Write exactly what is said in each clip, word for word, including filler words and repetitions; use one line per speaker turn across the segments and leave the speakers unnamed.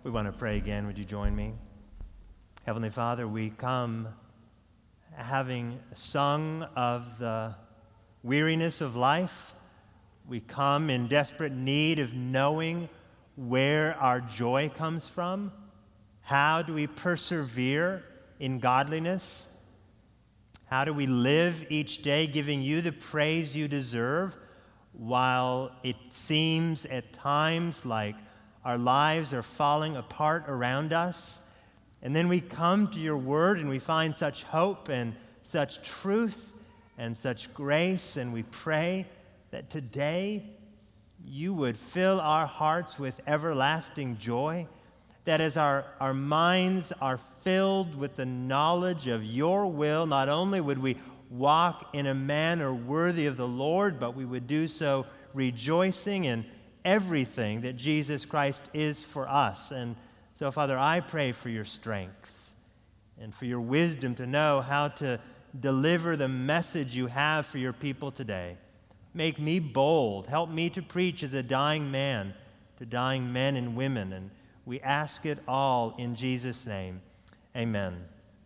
We want to pray again. Would you join me? Heavenly Father, we come having sung of the weariness of life. We come in desperate need of knowing where our joy comes from. How do we persevere in godliness? How do we live each day giving you the praise you deserve while it seems at times like our lives are falling apart around us? And then we come to your word and we find such hope and such truth and such grace, and we pray that today you would fill our hearts with everlasting joy, that as our, our minds are filled with the knowledge of your will, not only would we walk in a manner worthy of the Lord, but we would do so rejoicing in everything that Jesus Christ is for us. And so, Father, I pray for your strength and for your wisdom to know how to deliver the message you have for your people today. Make me bold. Help me to preach as a dying man to dying men and women. And we ask it all in Jesus' name. Amen.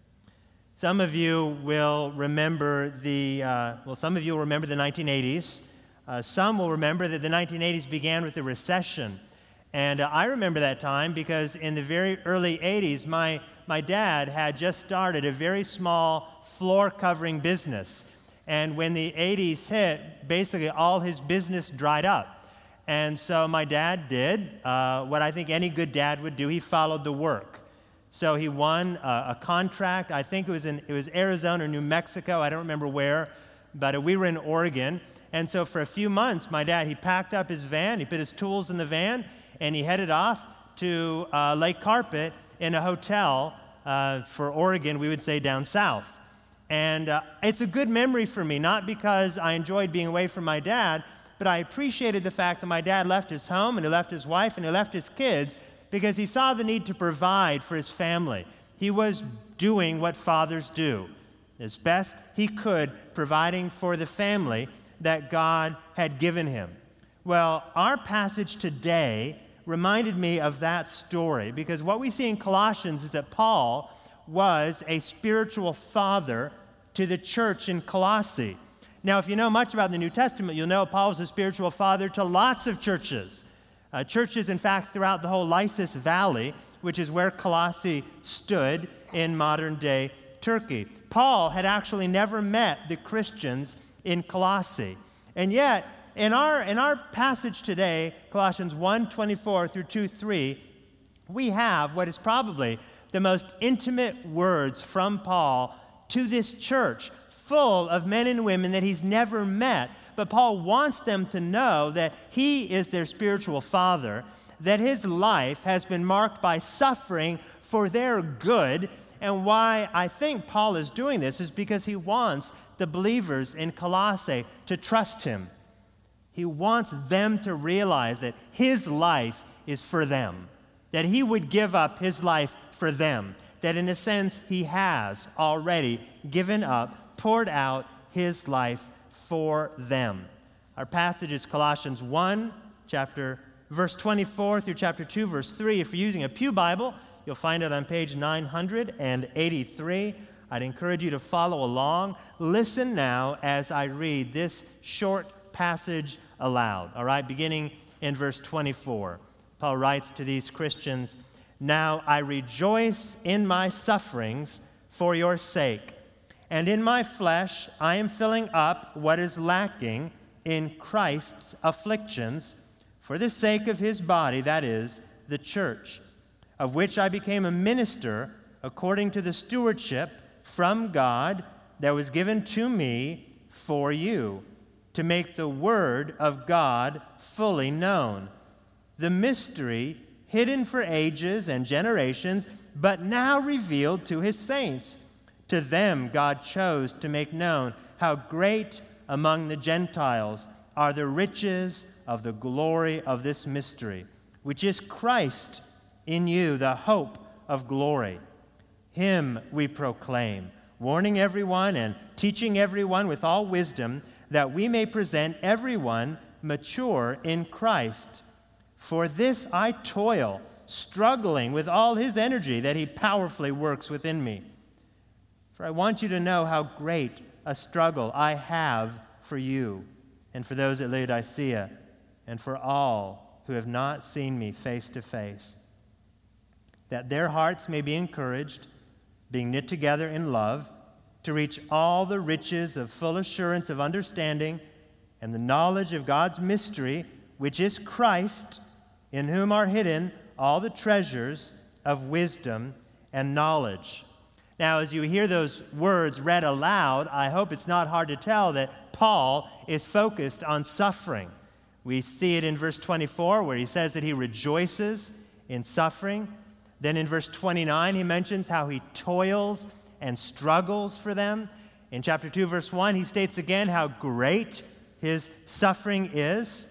Some of you will remember the, uh, well, some of you will remember the nineteen eighties. Uh, some will remember that the nineteen eighties began with a recession. And uh, I remember that time because in the very early eighties, my, my dad had just started a very small floor covering business. And when the eighties hit, basically all his business dried up. And so my dad did uh, what I think any good dad would do. He followed the work. So he won uh, a contract. I think it was in it was Arizona or New Mexico. I don't remember where, but we were in Oregon. And so for a few months, my dad, he packed up his van, he put his tools in the van, and he headed off to uh, Lake Carpet in a hotel uh, for Oregon, we would say down south. And uh, it's a good memory for me, not because I enjoyed being away from my dad, but I appreciated the fact that my dad left his home, and he left his wife, and he left his kids, because he saw the need to provide for his family. He was doing what fathers do, as best he could, providing for the family that God had given him. Well, our passage today reminded me of that story, because what we see in Colossians is that Paul was a spiritual father to the church in Colossae. Now, if you know much about the New Testament, you'll know Paul was a spiritual father to lots of churches. Uh, churches, in fact, throughout the whole Lycus Valley, which is where Colossae stood in modern-day Turkey. Paul had actually never met the Christians in Colossae. And yet, in our, in our passage today, Colossians one twenty-four through two three, we have what is probably the most intimate words from Paul to this church, full of men and women that he's never met. But Paul wants them to know that he is their spiritual father, that his life has been marked by suffering for their good. And why I think Paul is doing this is because he wants the believers in Colossae to trust him. He wants them to realize that his life is for them, that he would give up his life for them, that in a sense he has already given up, poured out his life for them. Our passage is Colossians one, chapter verse twenty-four through chapter two, verse three. If you're using a Pew Bible, you'll find it on page nine hundred eighty-three. I'd encourage you to follow along. Listen now as I read this short passage aloud, all right, beginning in verse twenty-four. Paul writes to these Christians, "Now I rejoice in my sufferings for your sake, and in my flesh I am filling up what is lacking in Christ's afflictions for the sake of his body, that is, the church, of which I became a minister according to the stewardship from God that was given to me for you, to make the word of God fully known, the mystery hidden for ages and generations, but now revealed to his saints. To them God chose to make known how great among the Gentiles are the riches of the glory of this mystery, which is Christ in you, the hope of glory. Him we proclaim, warning everyone and teaching everyone with all wisdom, that we may present everyone mature in Christ. For this I toil, struggling with all his energy that he powerfully works within me. For I want you to know how great a struggle I have for you and for those at Laodicea and for all who have not seen me face to face, that their hearts may be encouraged, being knit together in love, to reach all the riches of full assurance of understanding and the knowledge of God's mystery, which is Christ, in whom are hidden all the treasures of wisdom and knowledge. Now, as you hear those words read aloud, I hope it's not hard to tell that Paul is focused on suffering. We see it in verse twenty-four, where he says that he rejoices in suffering. Then in verse twenty-nine, he mentions how he toils and struggles for them. In chapter two, verse one, he states again how great his suffering is.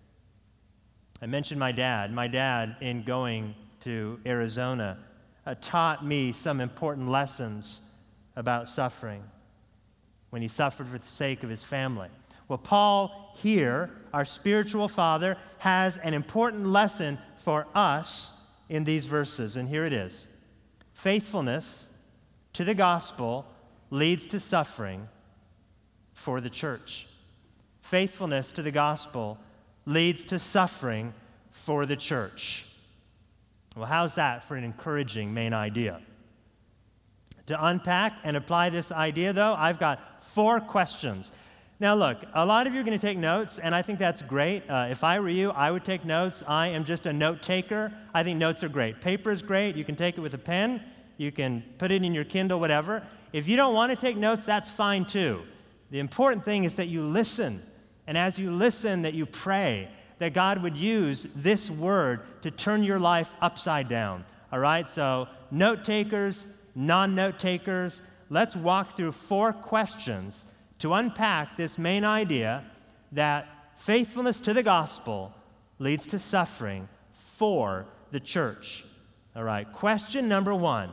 I mentioned my dad. My dad, in going to Arizona, uh, taught me some important lessons about suffering when he suffered for the sake of his family. Well, Paul here, our spiritual father, has an important lesson for us in these verses, and here it is. Faithfulness to the gospel leads to suffering for the church. Faithfulness to the gospel leads to suffering for the church. Well, how's that for an encouraging main idea? To unpack and apply this idea, though, I've got four questions. Now, look, a lot of you are going to take notes, and I think that's great. Uh, if I were you, I would take notes. I am just a note taker. I think notes are great. Paper is great. You can take it with a pen. You can put it in your Kindle, whatever. If you don't want to take notes, that's fine too. The important thing is that you listen. And as you listen, that you pray that God would use this word to turn your life upside down. All right? So note takers, non-note takers, let's walk through four questions to unpack this main idea that faithfulness to the gospel leads to suffering for the church. All right, question number one.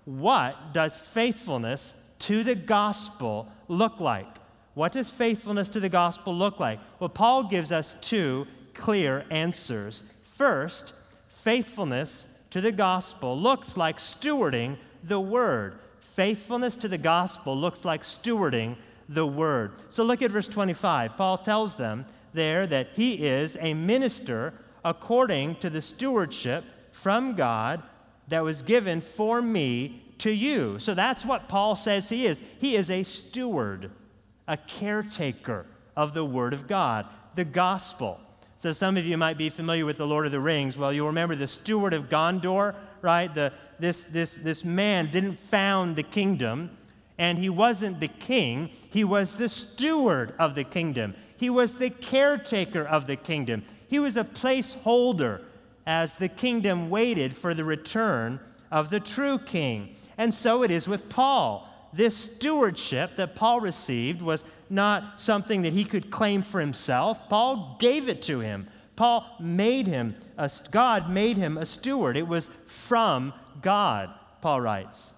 What does faithfulness to the gospel look like? What does faithfulness to the gospel look like? Well, Paul gives us two clear answers. First, faithfulness to the gospel looks like stewarding the word. Faithfulness to the gospel looks like stewarding the word. So look at verse twenty-five. Paul tells them there that he is a minister according to the stewardship from God that was given for me to you. So that's what Paul says he is. He is a steward, a caretaker of the word of God, the gospel. So some of you might be familiar with the Lord of the Rings. Well, you'll remember the steward of Gondor, right? The, this, this, this man didn't found the kingdom, and he wasn't the king. He was the steward of the kingdom. He was the caretaker of the kingdom. He was a placeholder as the kingdom waited for the return of the true king. And so it is with Paul. This stewardship that Paul received was not something that he could claim for himself. Paul gave it to him. Paul made him, a, God made him a steward. It was from God, Paul writes.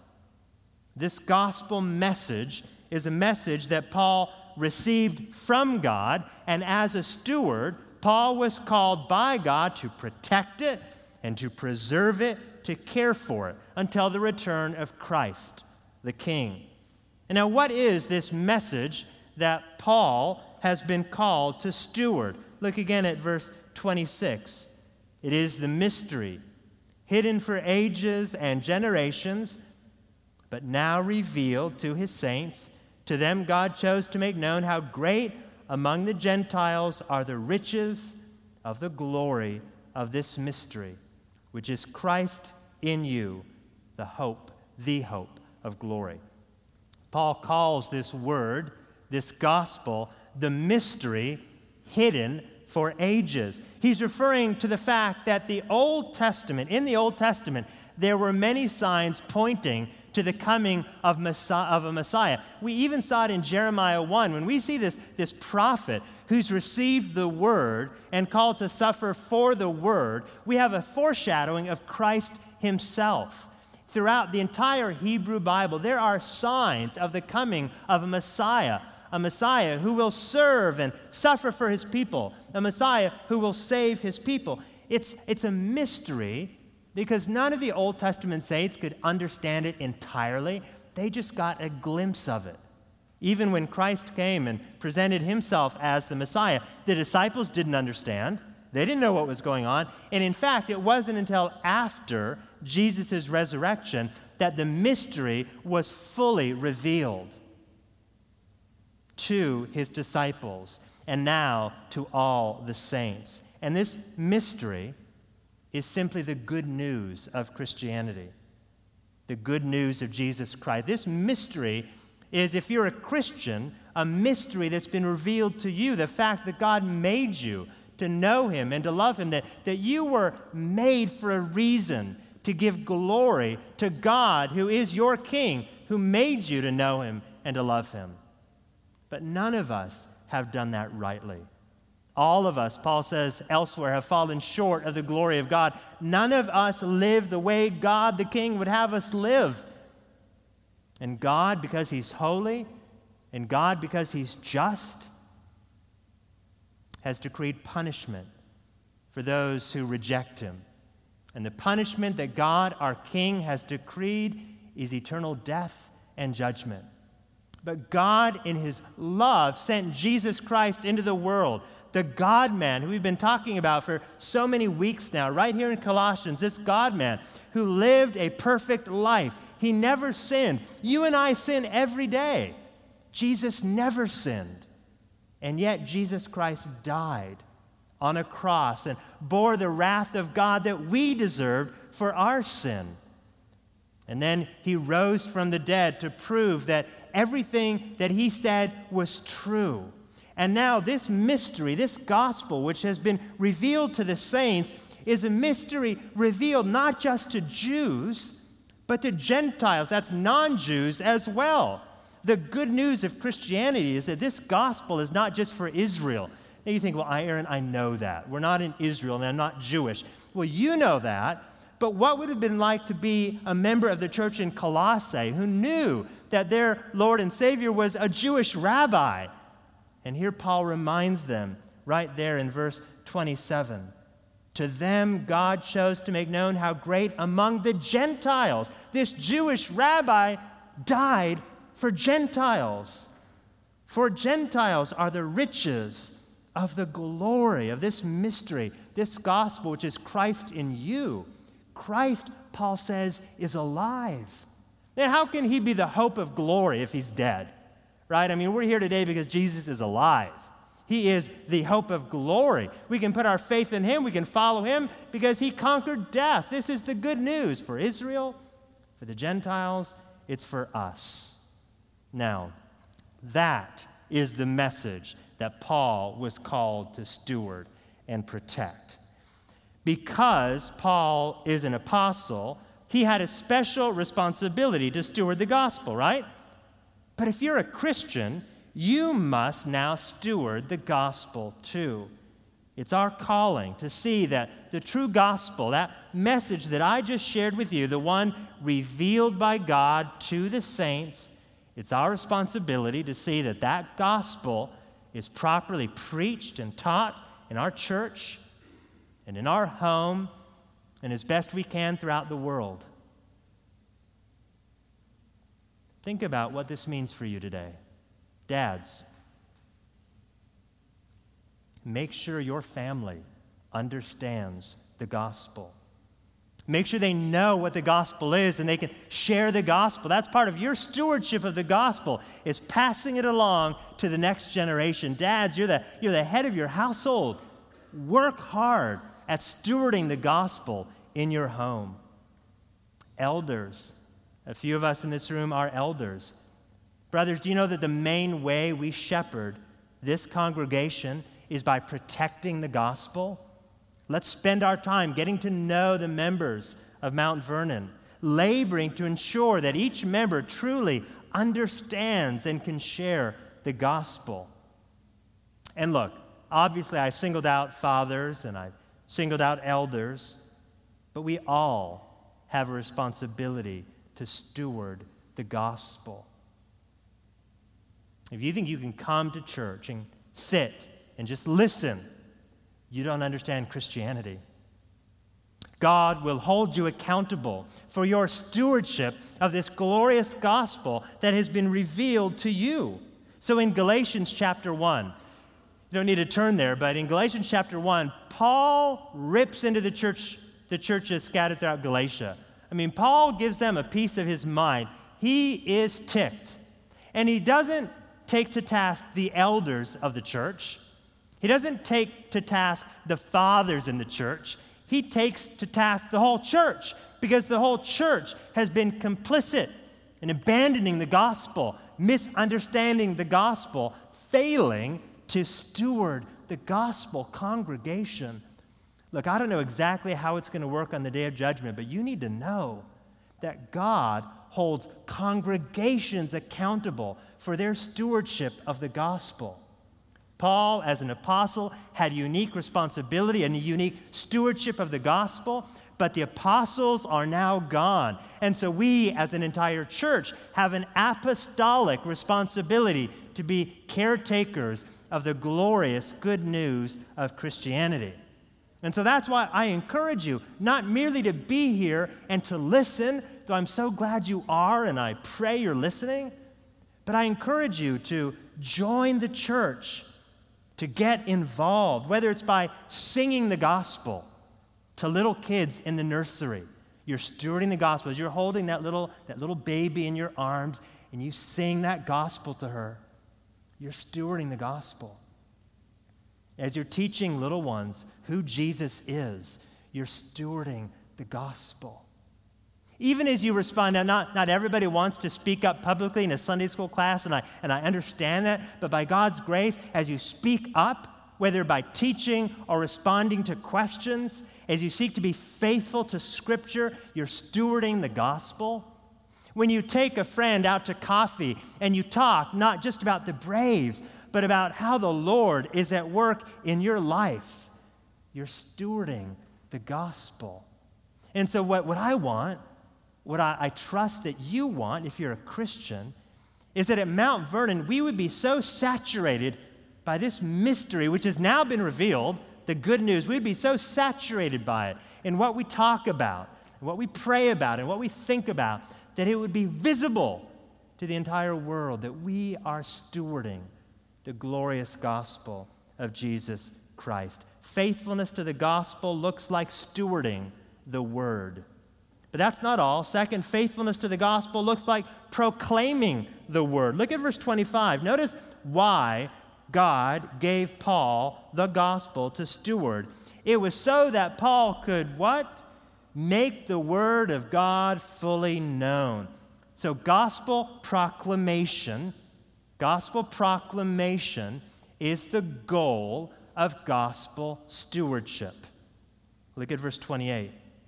This gospel message is a message that Paul received from God, and as a steward, Paul was called by God to protect it and to preserve it, to care for it until the return of Christ, the King. And now, what is this message that Paul has been called to steward? Look again at verse twenty-six. It is the mystery, hidden for ages and generations, but now revealed to his saints. To them God chose to make known how great among the Gentiles are the riches of the glory of this mystery, which is Christ in you, the hope, the hope of glory. Paul calls this word, this gospel, the mystery hidden for ages. He's referring to the fact that the Old Testament, in the Old Testament, there were many signs pointing to the coming of, Messiah, of a Messiah. We even saw it in Jeremiah one. When we see this, this prophet who's received the word and called to suffer for the word, we have a foreshadowing of Christ himself. Throughout the entire Hebrew Bible, there are signs of the coming of a Messiah, a Messiah who will serve and suffer for his people, a Messiah who will save his people. It's, it's a mystery because none of the Old Testament saints could understand it entirely. They just got a glimpse of it. Even when Christ came and presented himself as the Messiah, the disciples didn't understand. They didn't know what was going on. And in fact, it wasn't until after Jesus' resurrection that the mystery was fully revealed to his disciples and now to all the saints. And this mystery is simply the good news of Christianity, the good news of Jesus Christ. This mystery is, if you're a Christian, a mystery that's been revealed to you, the fact that God made you to know him and to love him, that, that you were made for a reason to give glory to God, who is your King, who made you to know him and to love him. But none of us have done that rightly. All of us, Paul says elsewhere, have fallen short of the glory of God. None of us live the way God the King would have us live. And God, because he's holy, and God, because he's just, has decreed punishment for those who reject him. And the punishment that God, our King, has decreed is eternal death and judgment. But God, in his love, sent Jesus Christ into the world, the God-man who we've been talking about for so many weeks now, right here in Colossians, this God-man who lived a perfect life. He never sinned. You and I sin every day. Jesus never sinned. And yet Jesus Christ died on a cross and bore the wrath of God that we deserved for our sin. And then he rose from the dead to prove that everything that he said was true. And now this mystery, this gospel, which has been revealed to the saints, is a mystery revealed not just to Jews, but to Gentiles, that's non-Jews as well. The good news of Christianity is that this gospel is not just for Israel. Now you think, well, Aaron, I know that. We're not in Israel and I'm not Jewish. Well, you know that, but what would it have been like to be a member of the church in Colossae who knew that their Lord and Savior was a Jewish rabbi? And here Paul reminds them right there in verse twenty-seven. To them God chose to make known how great among the Gentiles. This Jewish rabbi died for Gentiles. For Gentiles are the riches of the glory of this mystery, this gospel, which is Christ in you. Christ, Paul says, is alive. Now, how can he be the hope of glory if he's dead? Right? I mean, we're here today because Jesus is alive. He is the hope of glory. We can put our faith in him. We can follow him because he conquered death. This is the good news for Israel, for the Gentiles. It's for us. Now, that is the message that Paul was called to steward and protect. Because Paul is an apostle, he had a special responsibility to steward the gospel, right? But if you're a Christian, you must now steward the gospel too. It's our calling to see that the true gospel, that message that I just shared with you, the one revealed by God to the saints, it's our responsibility to see that that gospel is properly preached and taught in our church and in our home and as best we can throughout the world. Think about what this means for you today. Dads, make sure your family understands the gospel. Make sure they know what the gospel is and they can share the gospel. That's part of your stewardship of the gospel, is passing it along to the next generation. Dads, you're the, you're the head of your household. Work hard at stewarding the gospel in your home. Elders, a few of us in this room are elders. Brothers, do you know that the main way we shepherd this congregation is by protecting the gospel? Let's spend our time getting to know the members of Mount Vernon, laboring to ensure that each member truly understands and can share the gospel. And look, obviously I've singled out fathers and I've singled out elders, but we all have a responsibility to steward the gospel. If you think you can come to church and sit and just listen, you don't understand Christianity. God will hold you accountable for your stewardship of this glorious gospel that has been revealed to you. So in Galatians chapter one, you don't need to turn there, but in Galatians chapter one, Paul rips into the church, the churches scattered throughout Galatia. I mean, Paul gives them a piece of his mind. He is ticked. And he doesn't take to task the elders of the church. He doesn't take to task the fathers in the church. He takes to task the whole church, because the whole church has been complicit in abandoning the gospel, misunderstanding the gospel, failing to steward the gospel congregation. Look, I don't know exactly how it's going to work on the day of judgment, but you need to know that God holds congregations accountable for their stewardship of the gospel. Paul, as an apostle, had unique responsibility and a unique stewardship of the gospel, but the apostles are now gone. And so we, as an entire church, have an apostolic responsibility to be caretakers of the glorious good news of Christianity. And so that's why I encourage you not merely to be here and to listen, though I'm so glad you are, and I pray you're listening, but I encourage you to join the church, to get involved, whether it's by singing the gospel to little kids in the nursery. You're stewarding the gospel. As you're holding that little, that little baby in your arms and you sing that gospel to her, you're stewarding the gospel. As you're teaching little ones who Jesus is, you're stewarding the gospel. Even as you respond, now not, not everybody wants to speak up publicly in a Sunday school class, and I, and I understand that, but by God's grace, as you speak up, whether by teaching or responding to questions, as you seek to be faithful to Scripture, you're stewarding the gospel. When you take a friend out to coffee and you talk not just about the Braves, but about how the Lord is at work in your life, you're stewarding the gospel. And so what, what I want, what I, I trust that you want, if you're a Christian, is that at Mount Vernon, we would be so saturated by this mystery, which has now been revealed, the good news, we'd be so saturated by it in what we talk about, and what we pray about, and what we think about, that it would be visible to the entire world that we are stewarding the glorious gospel of Jesus Christ. Faithfulness to the gospel looks like stewarding the word. But that's not all. Second, faithfulness to the gospel looks like proclaiming the word. Look at verse twenty-five. Notice why God gave Paul the gospel to steward. It was so that Paul could what? Make the word of God fully known. So gospel proclamation, gospel proclamation is the goal of gospel stewardship. Look at verse twenty-eight.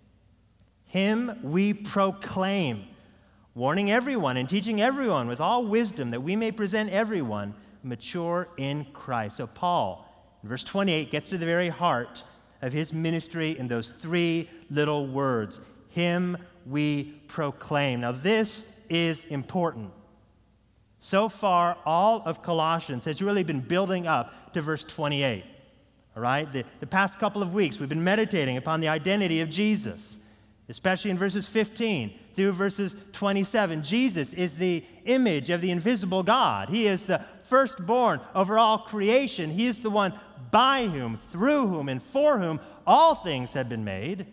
Him we proclaim, warning everyone and teaching everyone with all wisdom, that we may present everyone mature in Christ. So Paul, in verse twenty-eight, gets to the very heart of his ministry in those three little words. Him we proclaim. Now this is important. So far, all of Colossians has really been building up to verse twenty-eight. All right? The, the past couple of weeks, we've been meditating upon the identity of Jesus, especially in verses fifteen through verses twenty-seven. Jesus is the image of the invisible God. He is the firstborn over all creation. He is the one by whom, through whom, and for whom all things have been made.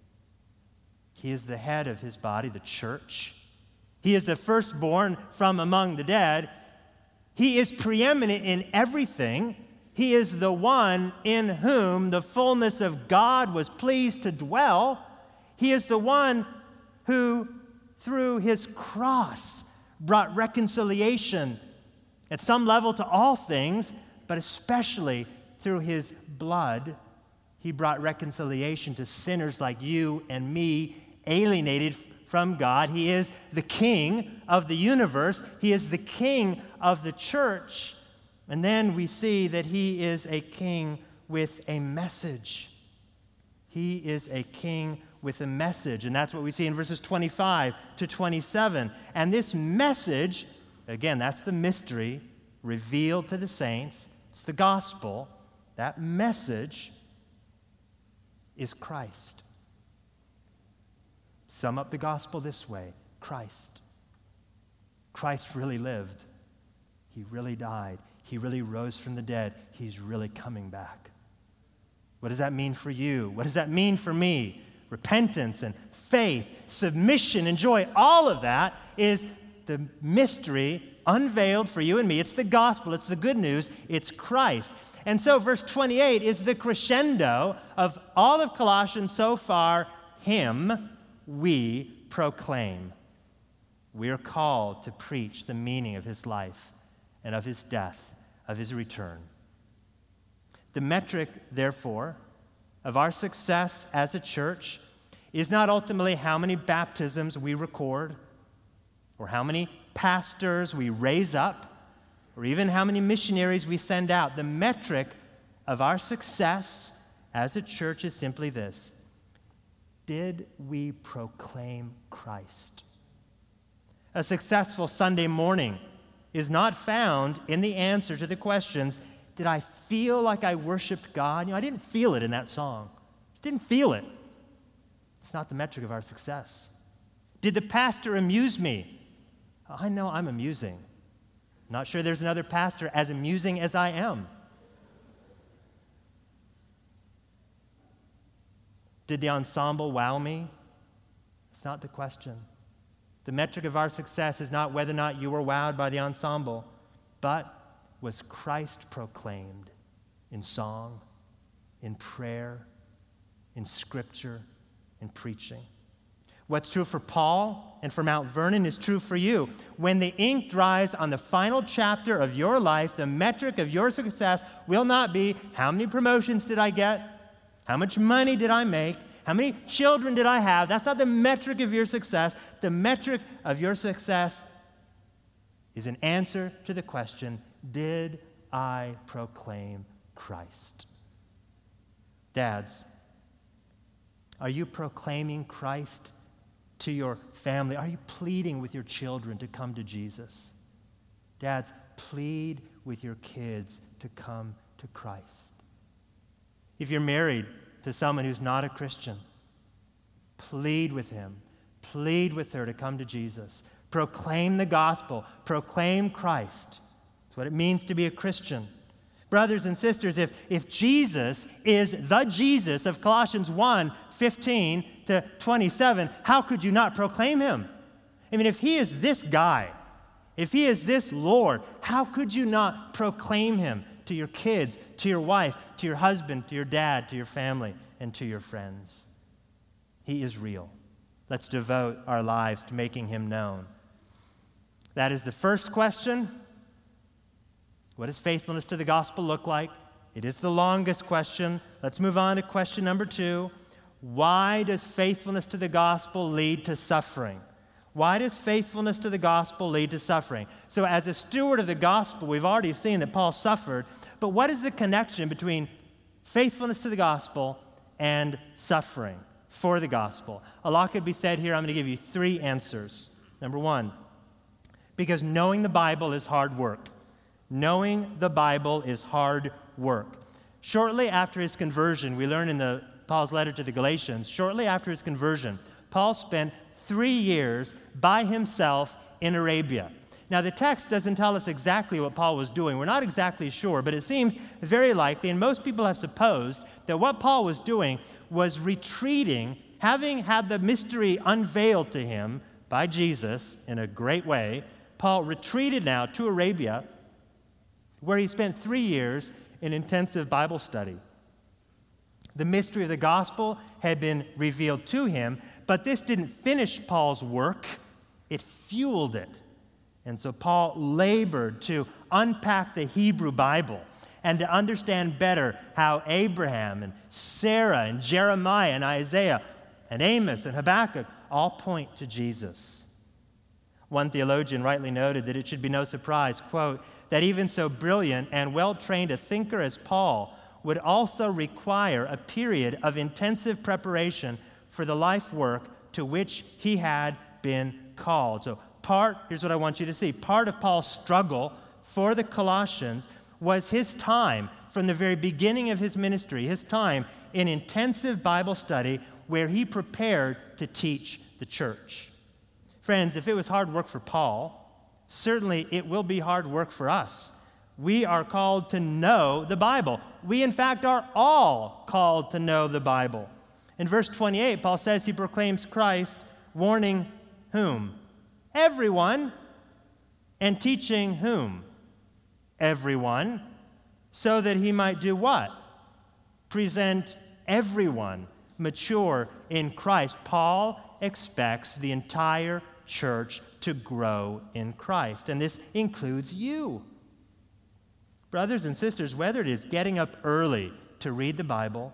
He is the head of his body, the church. He is the firstborn from among the dead. He is preeminent in everything. He is the one in whom the fullness of God was pleased to dwell. He is the one who, through his cross, brought reconciliation at some level to all things, but especially through his blood, he brought reconciliation to sinners like you and me, alienated from God. He is the King of the universe. He is the King of the church. And then we see that he is a king with a message. He is a king with a message. And that's what we see in verses twenty-five to twenty-seven. And this message, again, that's the mystery revealed to the saints. It's the gospel. That message is Christ. sum up the gospel this way: Christ. Christ really lived. He really died. He really rose from the dead. He's really coming back. What does that mean for you? What does that mean for me? Repentance and faith, submission and joy, all of that is the mystery unveiled for you and me. It's the gospel. It's the good news. It's Christ. And so verse twenty-eight is the crescendo of all of Colossians so far. Him we proclaim. We are called to preach the meaning of his life and of his death, of his return. The metric, therefore, of our success as a church is not ultimately how many baptisms we record, or how many pastors we raise up, or even how many missionaries we send out. The metric of our success as a church is simply this: did we proclaim Christ? A successful Sunday morning is not found in the answer to the questions, did I feel like I worshiped God? You know, I didn't feel it in that song. Just didn't feel it. It's not the metric of our success. Did the pastor amuse me? I know I'm amusing. Not sure there's another pastor as amusing as I am. Did the ensemble wow me? It's not the question. The metric of our success is not whether or not you were wowed by the ensemble, but was Christ proclaimed in song, in prayer, in scripture, in preaching. What's true for Paul and for Mount Vernon is true for you. When the ink dries on the final chapter of your life, the metric of your success will not be how many promotions did I get, how much money did I make, how many children did I have. That's not the metric of your success. The metric of your success is an answer to the question, did I proclaim Christ? Dads, are you proclaiming Christ to your family? Are you pleading with your children to come to Jesus? Dads, plead with your kids to come to Christ. If you're married to someone who's not a Christian, plead with him, plead with her to come to Jesus. Proclaim the gospel, proclaim Christ. That's what it means to be a Christian. Brothers and sisters, if, if Jesus is the Jesus of Colossians one, fifteen to twenty-seven, how could you not proclaim him? I mean, if he is this guy, if he is this Lord, how could you not proclaim him to your kids, to your wife, to your husband, to your dad, to your family, and to your friends? He is real. Let's devote our lives to making him known. That is the first question. What does faithfulness to the gospel look like? It is the longest question. Let's move on to question number two. Why does faithfulness to the gospel lead to suffering? Why does faithfulness to the gospel lead to suffering? So as a steward of the gospel, we've already seen that Paul suffered, but what is the connection between faithfulness to the gospel and suffering for the gospel? A lot could be said here. I'm going to give you three answers. Number one, because knowing the Bible is hard work. Knowing the Bible is hard work. Shortly after his conversion, we learn in the Paul's letter to the Galatians, shortly after his conversion, Paul spent three years by himself in Arabia. Now, the text doesn't tell us exactly what Paul was doing. We're not exactly sure, but it seems very likely, and most people have supposed, that what Paul was doing was retreating, having had the mystery unveiled to him by Jesus in a great way. Paul retreated now to Arabia, where he spent three years in intensive Bible study. The mystery of the gospel had been revealed to him, but this didn't finish Paul's work. It fueled it. And so Paul labored to unpack the Hebrew Bible and to understand better how Abraham and Sarah and Jeremiah and Isaiah and Amos and Habakkuk all point to Jesus. One theologian rightly noted that it should be no surprise, quote, that even so brilliant and well-trained a thinker as Paul would also require a period of intensive preparation for the life work to which he had been called. So part, here's what I want you to see, part of Paul's struggle for the Colossians was his time from the very beginning of his ministry, his time in intensive Bible study where he prepared to teach the church. Friends, if it was hard work for Paul, certainly it will be hard work for us. We are called to know the Bible. We, in fact, are all called to know the Bible. In verse twenty-eight, Paul says he proclaims Christ, warning whom? Everyone. And teaching whom? Everyone. So that he might do what? Present everyone mature in Christ. Paul expects the entire church to grow in Christ, and this includes you. Brothers and sisters, whether it is getting up early to read the Bible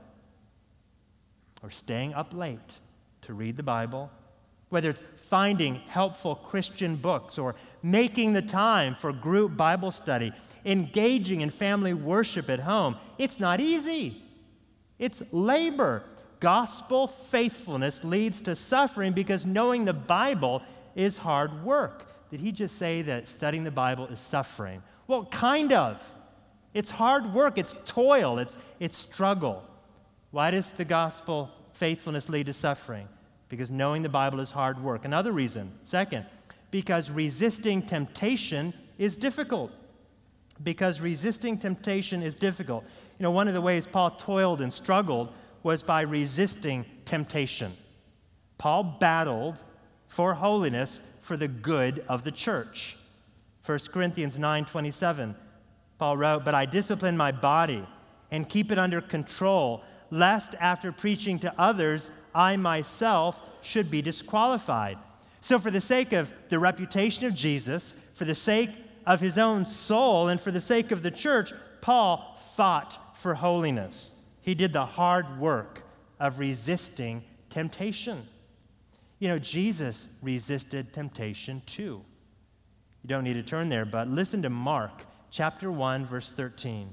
or staying up late to read the Bible, whether it's finding helpful Christian books or making the time for group Bible study, engaging in family worship at home, it's not easy. It's labor. Gospel faithfulness leads to suffering because knowing the Bible is hard work. Did he just say that studying the Bible is suffering? Well, kind of. It's hard work. It's toil. It's, it's struggle. Why does the gospel faithfulness lead to suffering? Because knowing the Bible is hard work. Another reason, second, because resisting temptation is difficult. Because resisting temptation is difficult. You know, one of the ways Paul toiled and struggled was by resisting temptation. Paul battled for holiness for the good of the church. First Corinthians nine twenty-seven, Paul wrote, "But I discipline my body and keep it under control, lest after preaching to others, I myself should be disqualified." So for the sake of the reputation of Jesus, for the sake of his own soul, and for the sake of the church, Paul fought for holiness. He did the hard work of resisting temptation. You know, Jesus resisted temptation too. You don't need to turn there, but listen to Mark chapter one, verse thirteen.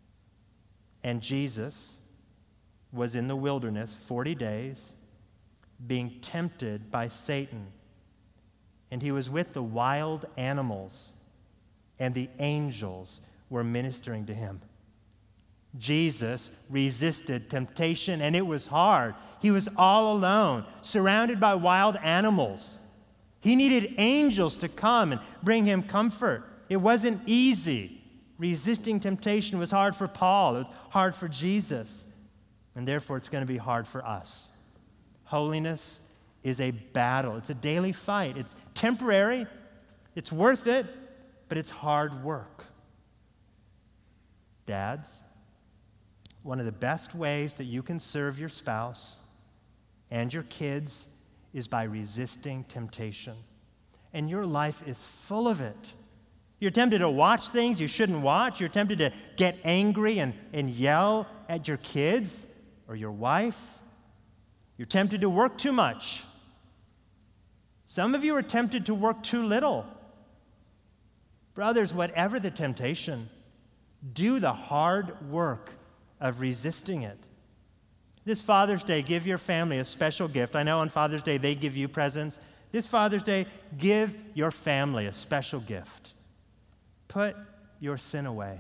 "And Jesus was in the wilderness forty days, being tempted by Satan. And he was with the wild animals, and the angels were ministering to him." Jesus resisted temptation, and it was hard. He was all alone, surrounded by wild animals. He needed angels to come and bring him comfort. It wasn't easy. Resisting temptation was hard for Paul. It was hard for Jesus. And therefore, it's going to be hard for us. Holiness is a battle. It's a daily fight. It's temporary. It's worth it, but it's hard work. Dads, one of the best ways that you can serve your spouse and your kids is by resisting temptation. And your life is full of it. You're tempted to watch things you shouldn't watch. You're tempted to get angry and, and yell at your kids or your wife. You're tempted to work too much. Some of you are tempted to work too little. Brothers, whatever the temptation, do the hard work of resisting it. This Father's Day, give your family a special gift. I know on Father's Day they give you presents. This Father's Day, give your family a special gift. Put your sin away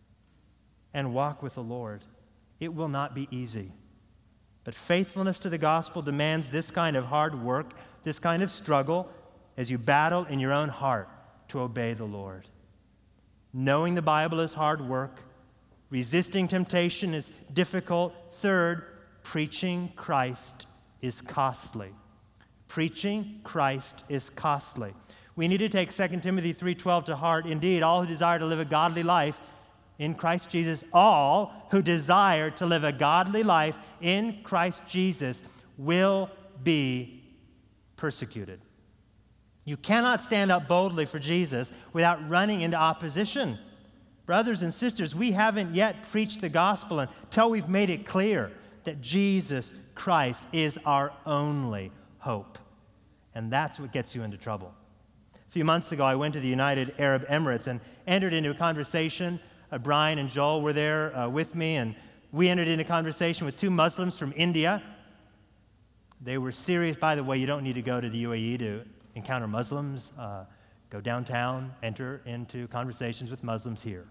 and walk with the Lord. It will not be easy. But faithfulness to the gospel demands this kind of hard work, this kind of struggle, as you battle in your own heart to obey the Lord. Knowing the Bible is hard work. Resisting temptation is difficult. Third, preaching Christ is costly. Preaching Christ is costly. We need to take Second Timothy three twelve to heart. Indeed, all who desire to live a godly life in Christ Jesus, all who desire to live a godly life in Christ Jesus will be persecuted. You cannot stand up boldly for Jesus without running into opposition. Brothers and sisters, we haven't yet preached the gospel until we've made it clear that Jesus Christ is our only hope. And that's what gets you into trouble. A few months ago, I went to the United Arab Emirates and entered into a conversation. Uh, Brian and Joel were there uh, with me, and we entered into a conversation with two Muslims from India. They were serious. By the way, you don't need to go to the U A E to encounter Muslims. Uh, go downtown, enter into conversations with Muslims here.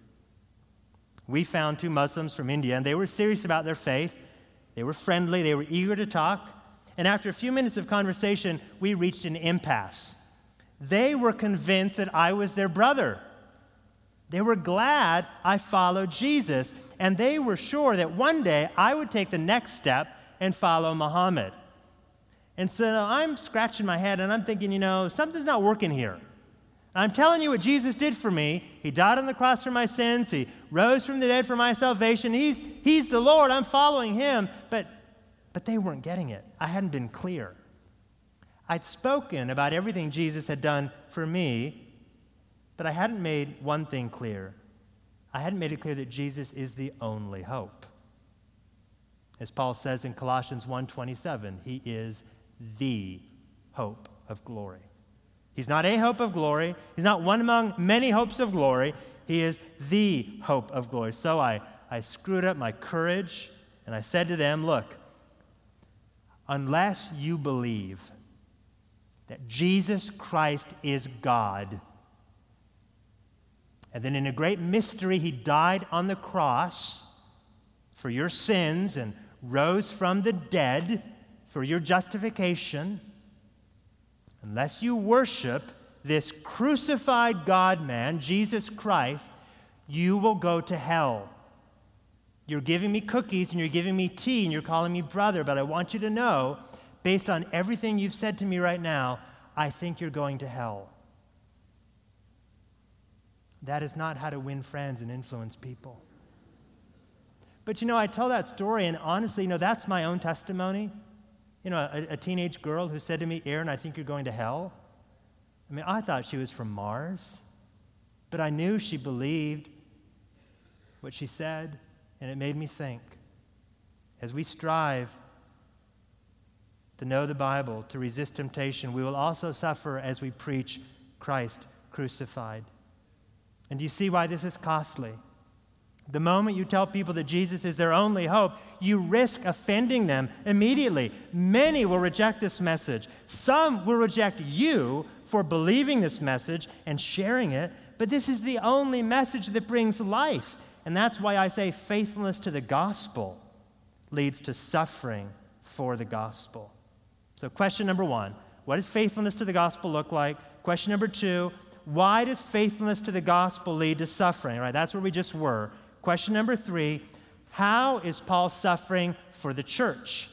We found two Muslims from India, and they were serious about their faith. They were friendly. They were eager to talk. And after a few minutes of conversation, we reached an impasse. They were convinced that I was their brother. They were glad I followed Jesus, and they were sure that one day I would take the next step and follow Muhammad. And so I'm scratching my head, and I'm thinking, you know, something's not working here. I'm telling you what Jesus did for me. He died on the cross for my sins. He rose from the dead for my salvation. He's, he's the Lord. I'm following him. But, but they weren't getting it. I hadn't been clear. I'd spoken about everything Jesus had done for me, but I hadn't made one thing clear. I hadn't made it clear that Jesus is the only hope. As Paul says in Colossians one twenty-seven, he is the hope of glory. He's not a hope of glory. He's not one among many hopes of glory. He is the hope of glory. So I, I screwed up my courage, and I said to them, look, unless you believe that Jesus Christ is God, and then in a great mystery, he died on the cross for your sins and rose from the dead for your justification, unless you worship this crucified God-man, Jesus Christ, you will go to hell. You're giving me cookies and you're giving me tea and you're calling me brother, but I want you to know, based on everything you've said to me right now, I think you're going to hell. That is not how to win friends and influence people. But you know, I tell that story, and honestly, you know, that's my own testimony. You know, a, a teenage girl who said to me, Aaron, I think you're going to hell. I mean, I thought she was from Mars, but I knew she believed what she said, and it made me think. As we strive to know the Bible, to resist temptation, we will also suffer as we preach Christ crucified. And do you see why this is costly? The moment you tell people that Jesus is their only hope, you risk offending them immediately. Many will reject this message. Some will reject you for believing this message and sharing it, but this is the only message that brings life. And that's why I say faithfulness to the gospel leads to suffering for the gospel. So question number one, what does faithfulness to the gospel look like? Question number two, why does faithfulness to the gospel lead to suffering? All right, that's where we just were. Question number three, how is Paul suffering for the church?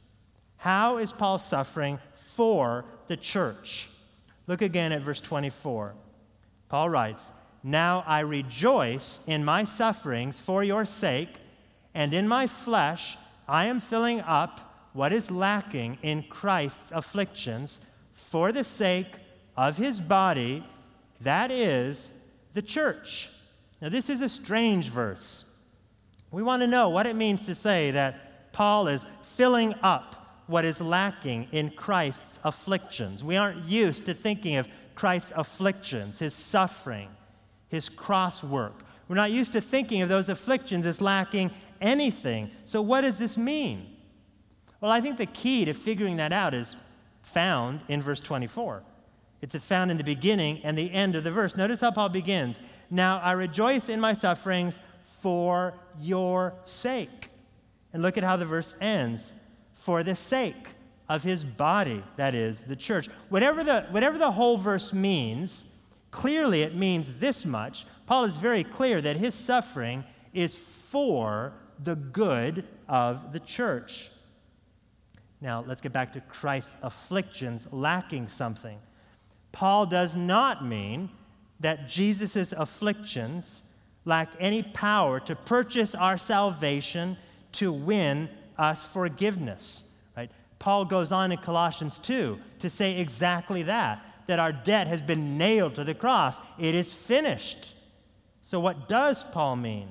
How is Paul suffering for the church? Look again at verse twenty-four. Paul writes, now I rejoice in my sufferings for your sake, and in my flesh I am filling up what is lacking in Christ's afflictions for the sake of his body, that is the church. Now, this is a strange verse. We want to know what it means to say that Paul is filling up what is lacking in Christ's afflictions. We aren't used to thinking of Christ's afflictions, his suffering, his cross work. We're not used to thinking of those afflictions as lacking anything. So what does this mean? Well, I think the key to figuring that out is found in verse twenty-four. It's found in the beginning and the end of the verse. Notice how Paul begins. Now I rejoice in my sufferings for your sake. And look at how the verse ends. For the sake of his body, that is, the church. Whatever the, whatever the whole verse means, clearly it means this much. Paul is very clear that his suffering is for the good of the church. Now, let's get back to Christ's afflictions lacking something. Paul does not mean that Jesus' afflictions lack any power to purchase our salvation, to win us forgiveness. Right? Paul goes on in Colossians two to say exactly that, that our debt has been nailed to the cross. It is finished. So what does Paul mean?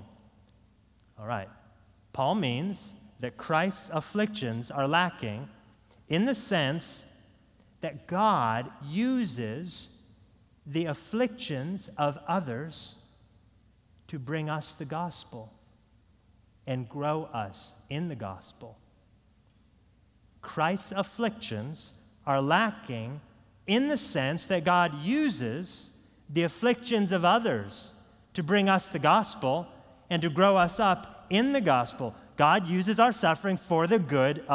All right. Paul means that Christ's afflictions are lacking in the sense that God uses the afflictions of others to bring us the gospel and grow us in the gospel. Christ's afflictions are lacking in the sense that God uses the afflictions of others to bring us the gospel and to grow us up in the gospel. God uses our suffering for the good of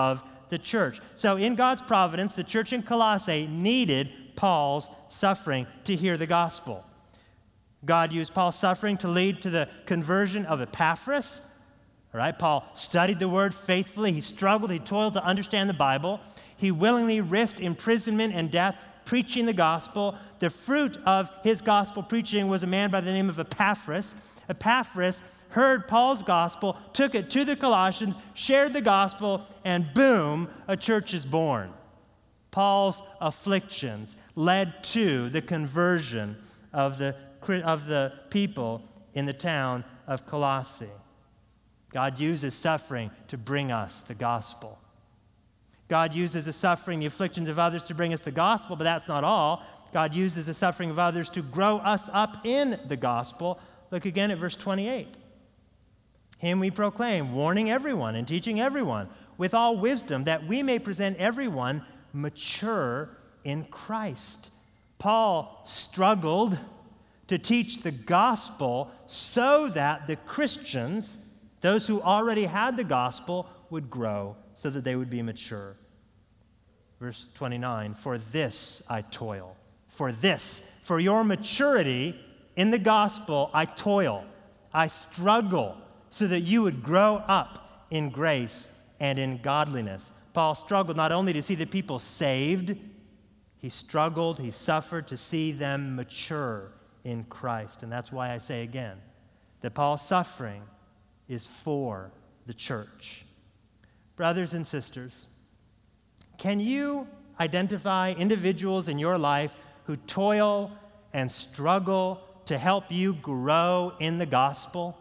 the church. So in God's providence, the church in Colossae needed Paul's suffering to hear the gospel. God used Paul's suffering to lead to the conversion of Epaphras. All right, Paul studied the word faithfully. He struggled, he toiled to understand the Bible. He willingly risked imprisonment and death preaching the gospel. The fruit of his gospel preaching was a man by the name of Epaphras. Epaphras heard Paul's gospel, took it to the Colossians, shared the gospel, and boom, a church is born. Paul's afflictions led to the conversion of the, of the people in the town of Colossae. God uses suffering to bring us the gospel. God uses the suffering, the afflictions of others to bring us the gospel, but that's not all. God uses the suffering of others to grow us up in the gospel. Look again at verse twenty-eight. Him we proclaim, warning everyone and teaching everyone with all wisdom, that we may present everyone mature in Christ. Paul struggled to teach the gospel so that the Christians, those who already had the gospel, would grow so that they would be mature. Verse twenty-nine, for this I toil. For this, for your maturity in the gospel, I toil. I struggle so that you would grow up in grace and in godliness. Paul struggled not only to see the people saved, he struggled, he suffered to see them mature in Christ. And that's why I say again that Paul's suffering is for the church. Brothers and sisters, can you identify individuals in your life who toil and struggle to help you grow in the gospel?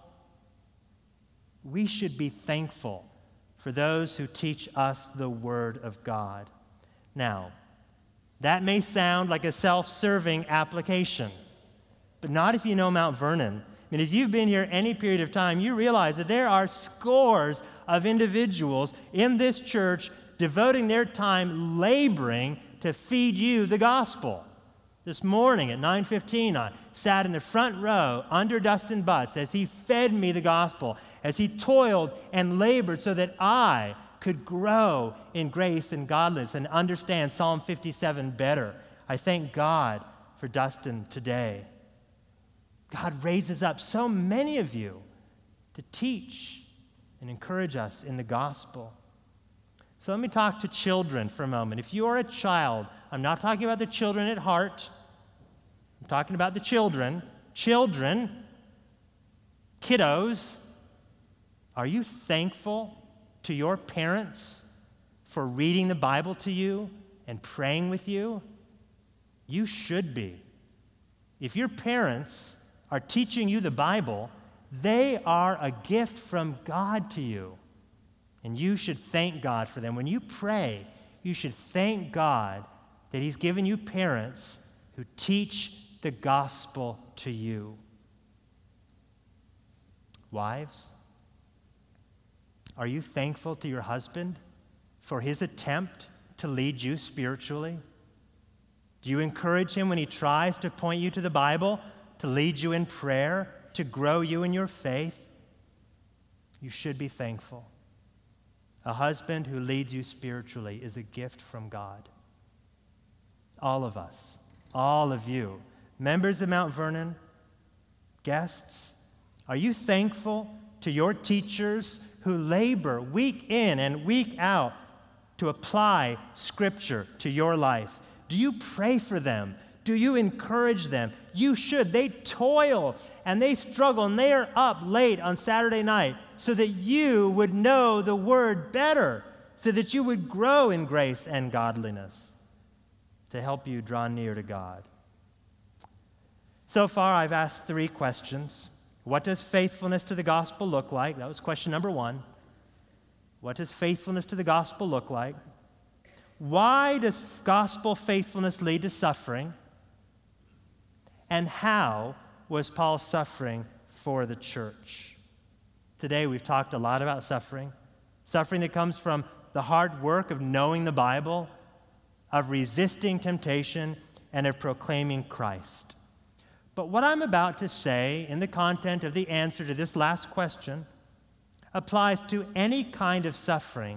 We should be thankful for those who teach us the Word of God. Now, that may sound like a self-serving application, but not if you know Mount Vernon. I mean, if you've been here any period of time, you realize that there are scores of individuals in this church devoting their time laboring to feed you the gospel. This morning at nine fifteen, I sat in the front row under Dustin Butts as he fed me the gospel, as he toiled and labored so that I could grow in grace and godliness and understand Psalm fifty-seven better. I thank God for Dustin today. God raises up so many of you to teach and encourage us in the gospel. So let me talk to children for a moment. If you are a child, I'm not talking about the children at heart. I'm talking about the children. Children, kiddos, are you thankful to your parents for reading the Bible to you and praying with you? You should be. If your parents are teaching you the Bible, they are a gift from God to you. And you should thank God for them. When you pray, you should thank God that He's given you parents who teach the gospel to you. Wives, are you thankful to your husband for his attempt to lead you spiritually? Do you encourage him when he tries to point you to the Bible, to lead you in prayer, to grow you in your faith? You should be thankful. A husband who leads you spiritually is a gift from God. All of us, all of you, members of Mount Vernon, guests, are you thankful to your teachers who labor week in and week out to apply Scripture to your life? Do you pray for them? Do you encourage them? You should. They toil and they struggle and they are up late on Saturday night so that you would know the Word better, so that you would grow in grace and godliness to help you draw near to God. So far, I've asked three questions. What does faithfulness to the gospel look like? That was question number one. What does faithfulness to the gospel look like? Why does gospel faithfulness lead to suffering? And how was Paul suffering for the church? Today we've talked a lot about suffering. Suffering that comes from the hard work of knowing the Bible, of resisting temptation, and of proclaiming Christ. But what I'm about to say in the content of the answer to this last question applies to any kind of suffering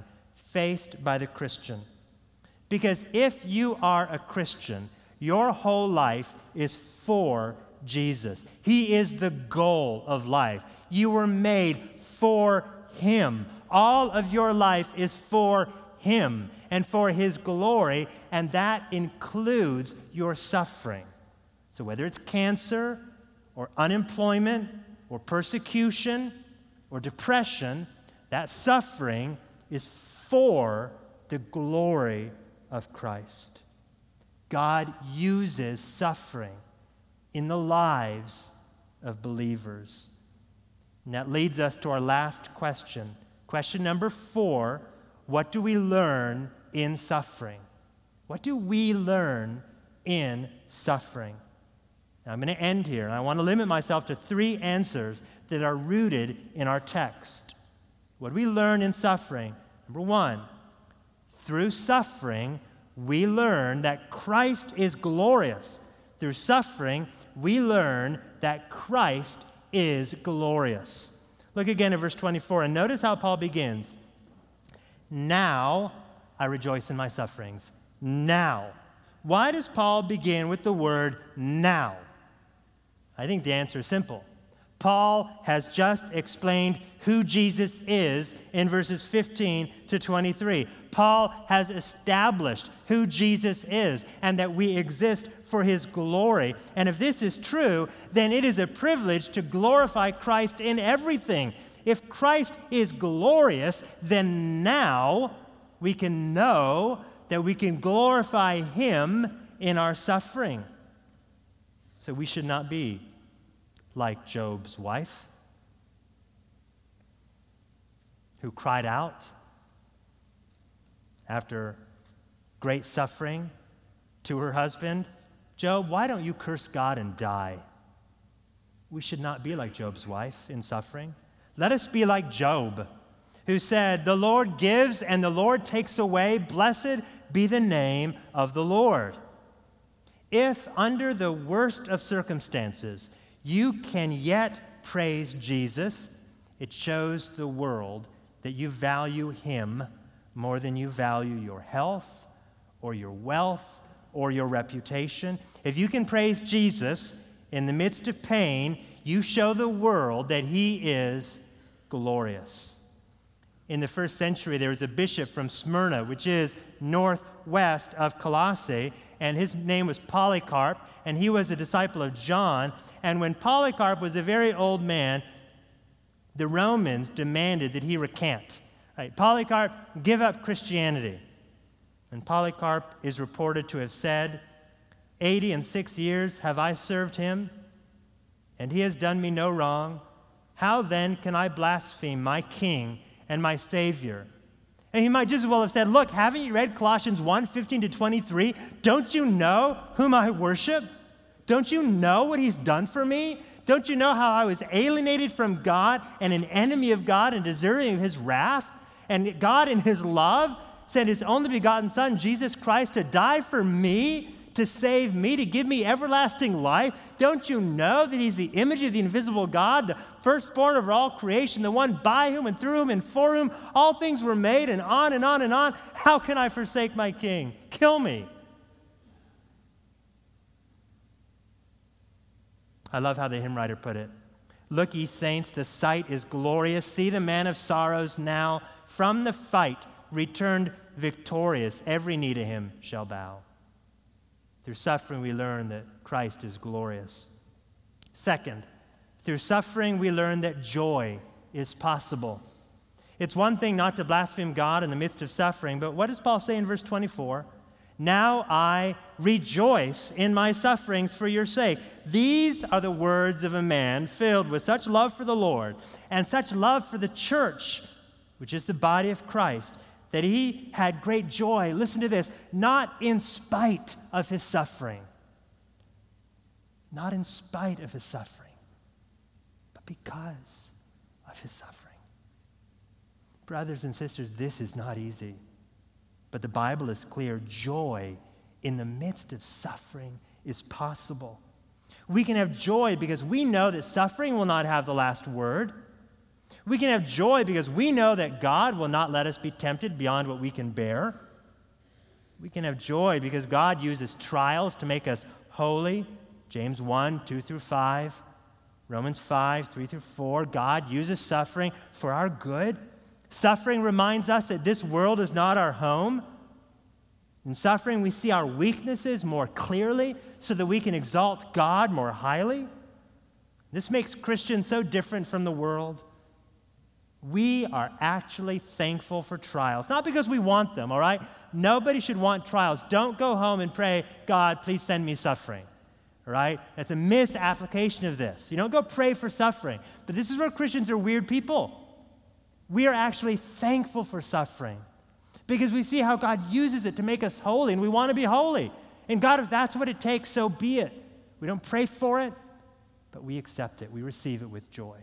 faced by the Christian. Because if you are a Christian, your whole life is for Jesus. He is the goal of life. You were made for Him. All of your life is for Him and for His glory, and that includes your suffering. So whether it's cancer or unemployment or persecution or depression, that suffering is for the glory of Christ. God uses suffering in the lives of believers. And that leads us to our last question. Question number four, what do we learn in suffering? What do we learn in suffering? Now, I'm going to end here, and I want to limit myself to three answers that are rooted in our text. What do we learn in suffering? Number one, through suffering, we learn that Christ is glorious. Through suffering, we learn that Christ is glorious. Look again at verse twenty-four, and notice how Paul begins. Now I rejoice in my sufferings. Now. Why does Paul begin with the word now? I think the answer is simple. Paul has just explained who Jesus is in verses fifteen to twenty-three. Paul has established who Jesus is and that we exist for His glory. And if this is true, then it is a privilege to glorify Christ in everything. If Christ is glorious, then now we can know that we can glorify Him in our suffering. So we should not be like Job's wife, who cried out after great suffering to her husband, Job, why don't you curse God and die? We should not be like Job's wife in suffering. Let us be like Job, who said, the Lord gives and the Lord takes away. Blessed be the name of the Lord. If under the worst of circumstances you can yet praise Jesus, it shows the world that you value Him more than you value your health or your wealth or your reputation. If you can praise Jesus in the midst of pain, you show the world that He is glorious. In the first century, there was a bishop from Smyrna, which is northwest of Colossae, and his name was Polycarp, and he was a disciple of John. And when Polycarp was a very old man, the Romans demanded that he recant. Right? Polycarp, give up Christianity. And Polycarp is reported to have said, eighty and six years have I served him, and he has done me no wrong. How then can I blaspheme my King and my Savior? And he might just as well have said, look, haven't you read Colossians one, fifteen to twenty-three? Don't you know whom I worship? Don't you know what He's done for me? Don't you know how I was alienated from God and an enemy of God and deserving of His wrath? And God in His love sent His only begotten Son, Jesus Christ, to die for me, to save me, to give me everlasting life. Don't you know that He's the image of the invisible God, the firstborn of all creation, the one by whom and through whom and for whom all things were made, and on and on and on? How can I forsake my King? Kill me. I love how the hymn writer put it. Look, ye saints, the sight is glorious. See the man of sorrows now from the fight returned victorious. Every knee to Him shall bow. Through suffering, we learn that Christ is glorious. Second, through suffering, we learn that joy is possible. It's one thing not to blaspheme God in the midst of suffering, but what does Paul say in verse twenty-four? Now I rejoice in my sufferings for your sake. These are the words of a man filled with such love for the Lord and such love for the church, which is the body of Christ, that he had great joy, listen to this, not in spite of his suffering. Not in spite of his suffering, but because of his suffering. Brothers and sisters, this is not easy. But the Bible is clear. Joy in the midst of suffering is possible. We can have joy because we know that suffering will not have the last word. We can have joy because we know that God will not let us be tempted beyond what we can bear. We can have joy because God uses trials to make us holy. James one, two through five. Romans five, three through four. God uses suffering for our good. Suffering reminds us that this world is not our home. In suffering, we see our weaknesses more clearly so that we can exalt God more highly. This makes Christians so different from the world. We are actually thankful for trials, not because we want them, all right? Nobody should want trials. Don't go home and pray, God, please send me suffering, all right? That's a misapplication of this. You don't go pray for suffering. But this is where Christians are weird people. We are actually thankful for suffering because we see how God uses it to make us holy, and we want to be holy. And God, if that's what it takes, so be it. We don't pray for it, but we accept it. We receive it with joy.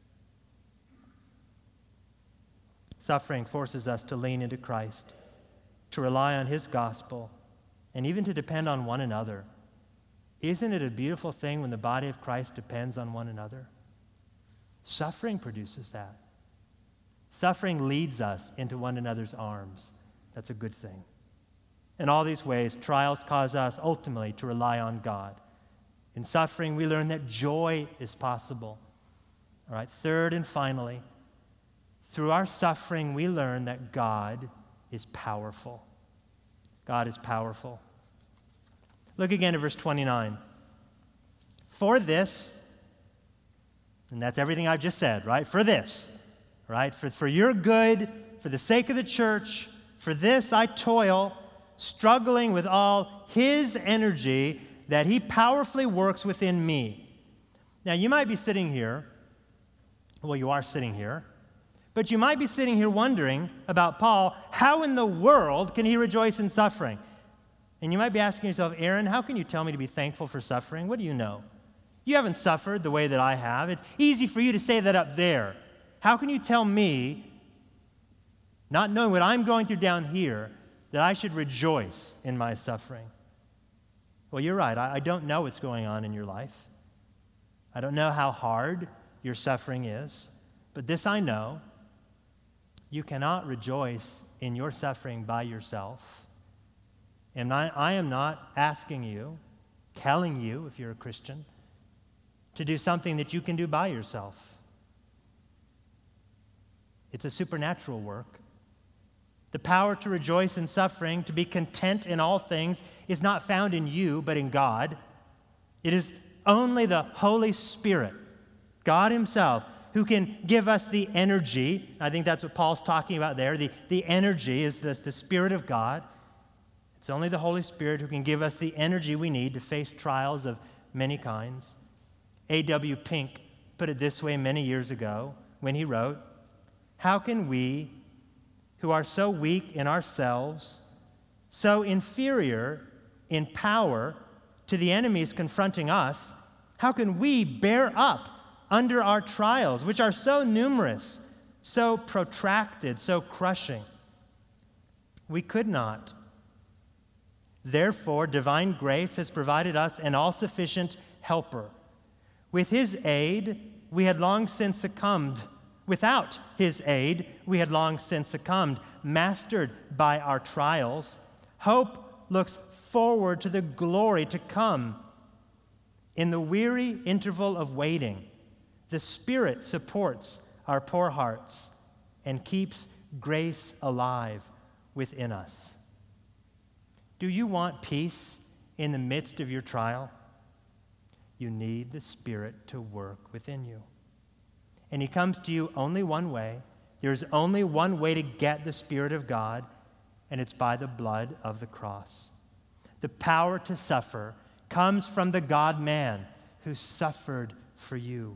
Suffering forces us to lean into Christ, to rely on his gospel, and even to depend on one another. Isn't it a beautiful thing when the body of Christ depends on one another? Suffering produces that. Suffering leads us into one another's arms. That's a good thing. In all these ways, trials cause us ultimately to rely on God. In suffering, we learn that joy is possible. All right, third and finally, through our suffering, we learn that God is powerful. God is powerful. Look again at verse twenty-nine. For this, and that's everything I've just said, right? For this, right? For, for your good, for the sake of the church, for this I toil, struggling with all his energy that he powerfully works within me. Now, you might be sitting here, well, you are sitting here, but you might be sitting here wondering about Paul, how in the world can he rejoice in suffering? And you might be asking yourself, Aaron, how can you tell me to be thankful for suffering? What do you know? You haven't suffered the way that I have. It's easy for you to say that up there. How can you tell me, not knowing what I'm going through down here, that I should rejoice in my suffering? Well, you're right. I, I don't know what's going on in your life. I don't know how hard your suffering is. But this I know. You cannot rejoice in your suffering by yourself. And I, I am not asking you, telling you, if you're a Christian, to do something that you can do by yourself. It's a supernatural work. The power to rejoice in suffering, to be content in all things, is not found in you, but in God. It is only the Holy Spirit, God himself, who can give us the energy. I think that's what Paul's talking about there. The, the energy is the, the Spirit of God. It's only the Holy Spirit who can give us the energy we need to face trials of many kinds. A W Pink put it this way many years ago when he wrote, "How can we, who are so weak in ourselves, so inferior in power to the enemies confronting us, how can we bear up under our trials, which are so numerous, so protracted, so crushing? We could not. Therefore, divine grace has provided us an all-sufficient helper. With his aid, we had long since succumbed. Without his aid, we had long since succumbed, mastered by our trials. Hope looks forward to the glory to come. In the weary interval of waiting, the Spirit supports our poor hearts and keeps grace alive within us." Do you want peace in the midst of your trial? You need the Spirit to work within you. And he comes to you only one way. There's only one way to get the Spirit of God, and it's by the blood of the cross. The power to suffer comes from the God-man who suffered for you.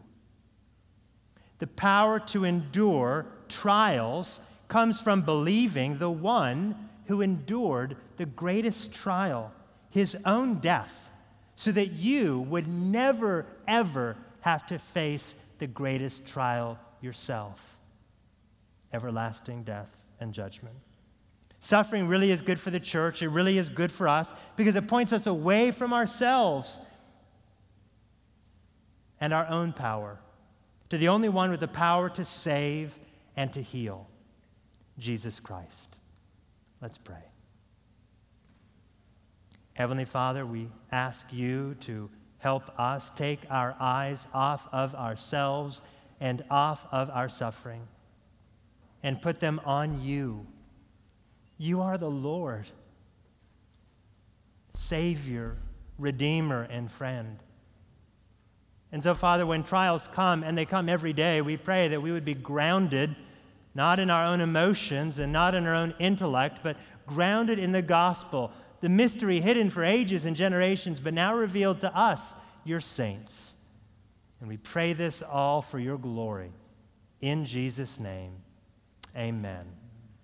The power to endure trials comes from believing the one who endured the greatest trial, his own death, so that you would never, ever have to face the greatest trial yourself, everlasting death and judgment. Suffering really is good for the church. It really is good for us because it points us away from ourselves and our own power to the only one with the power to save and to heal, Jesus Christ. Let's pray. Heavenly Father, we ask you to help us take our eyes off of ourselves and off of our suffering and put them on you. You are the Lord, Savior, Redeemer, and friend. And so, Father, when trials come, and they come every day, we pray that we would be grounded not in our own emotions and not in our own intellect, but grounded in the gospel, the mystery hidden for ages and generations, but now revealed to us, your saints. And we pray this all for your glory. In Jesus' name, amen.